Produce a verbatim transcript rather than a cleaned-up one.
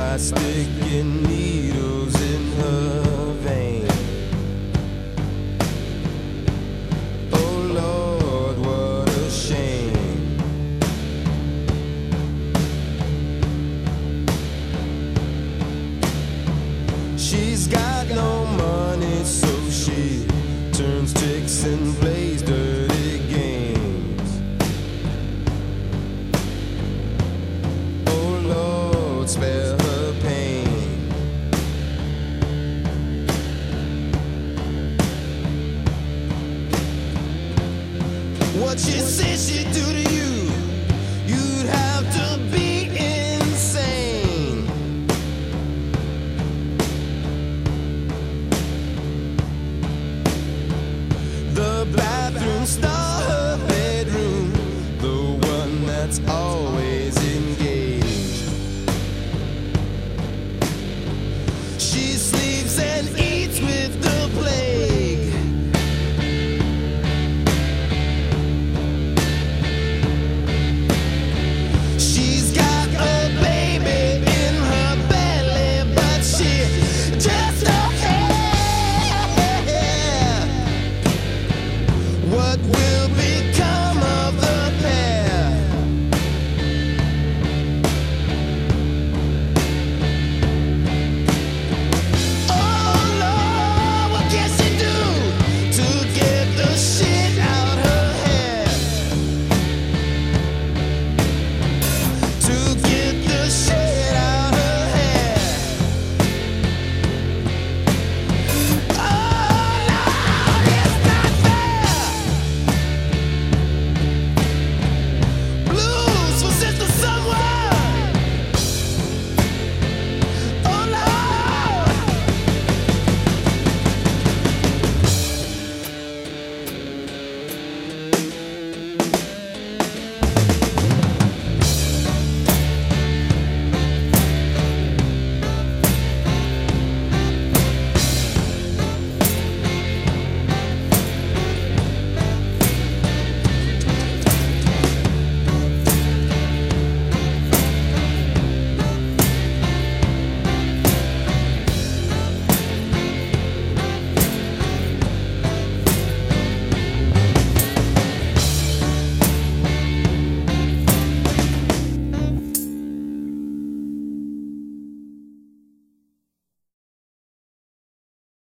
by sticking needles in her vein. Oh Lord, what a shame. She's got no money, so she turns tricks and plays dirty games. Oh Lord, spare her pain. What she says she'd do to you, you'd have to be insane. The bathroom star, her bedroom, the one that's always engaged. She sleeps and eats with the plague. She's got a baby in her belly, but she just don't care.